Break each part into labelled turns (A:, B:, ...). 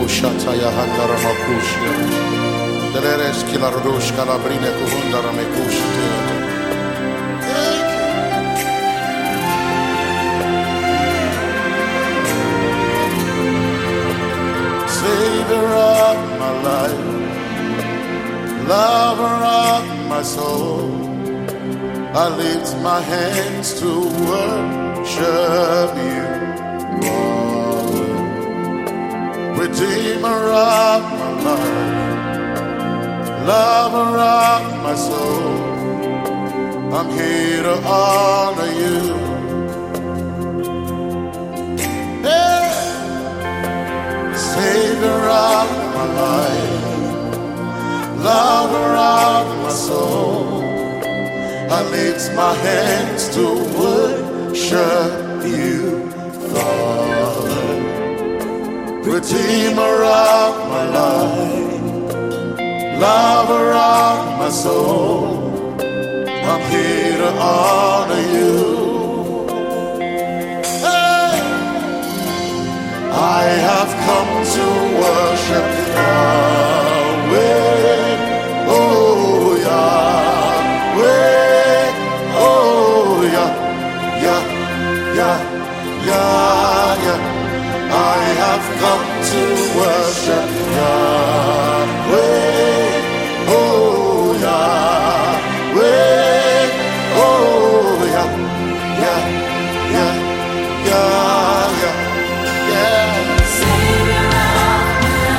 A: Shataya Handara Makushia. Deleres Kilarush Calabrine Kuhundara Mekushia. Savior of my life, lover of my soul, I lift my hands to worship you, Lord. Redeemer of my life, lover of my soul, I'm here to honor you. Savior of my life, lover of my soul, I lift my hands to worship you, Father. Redeemer of my life, lover of my soul, I'm here to honor you. I have come to worship Yahweh, oh Yahweh, oh Yah, Yah, Yah, Yah, Yah. I have come to worship Yahweh, oh Yahweh, oh Yah, Yah, Yah, Yah, Yah.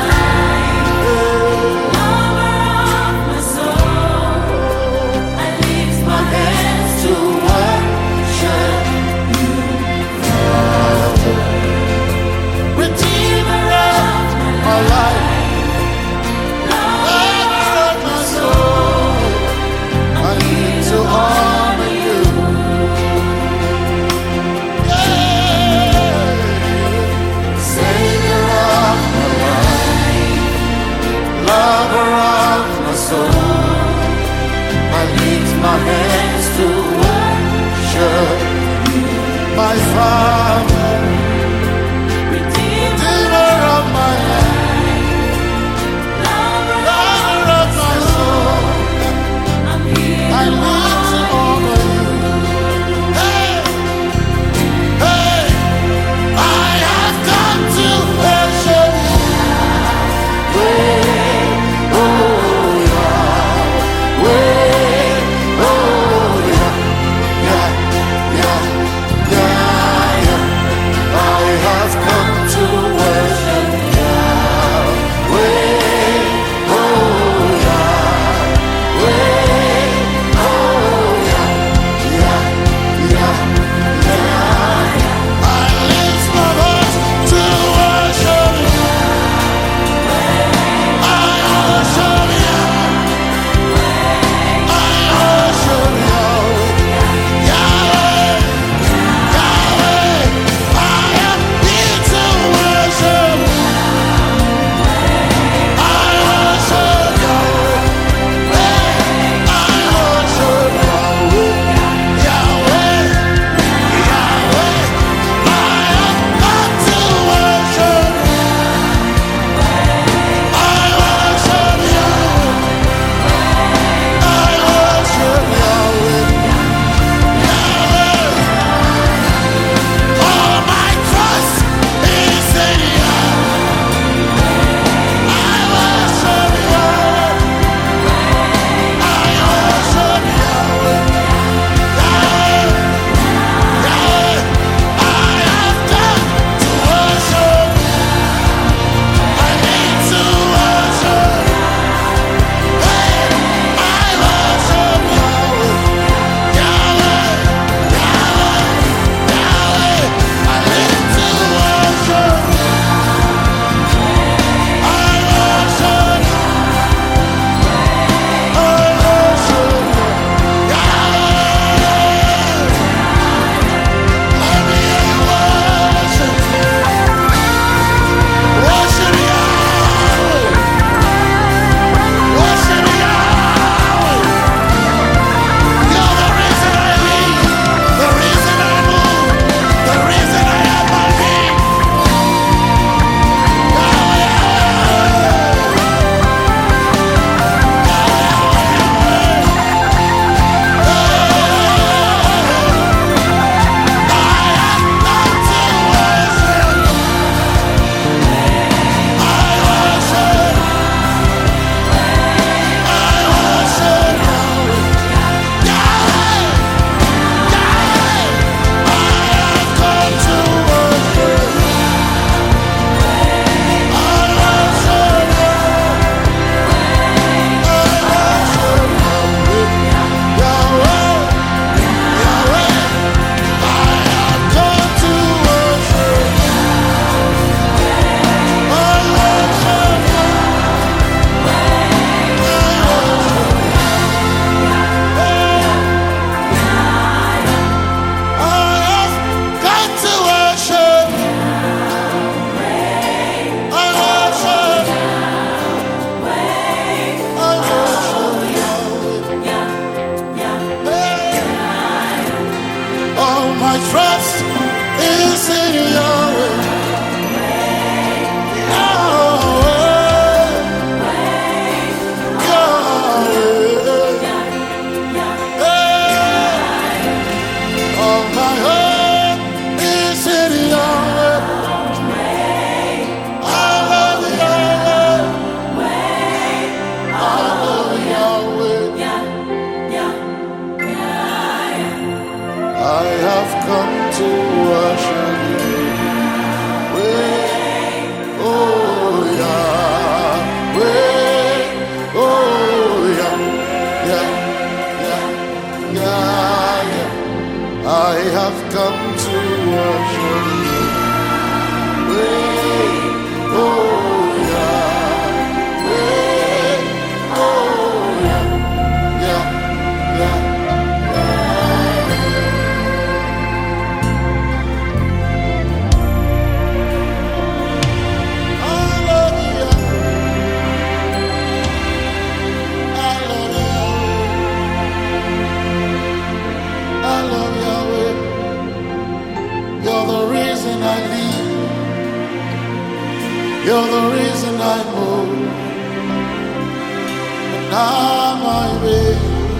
A: now my way.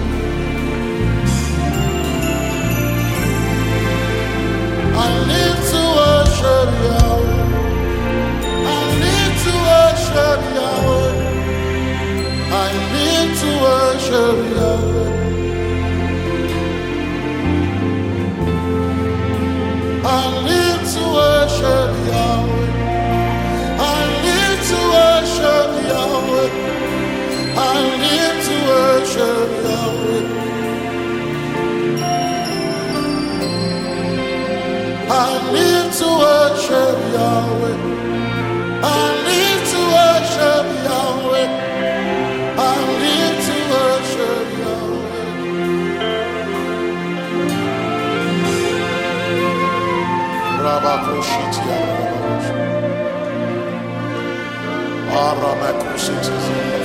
A: I need to worship Yahweh. I need to worship Yahweh. I need to worship Yahweh. I need to worship Yahweh. I need to worship Yahweh. I need to worship Yahweh. I need to worship Yahweh. I need to worship Yahweh. I need to worship Yahweh. Rabakoshiti Aramakoshiti.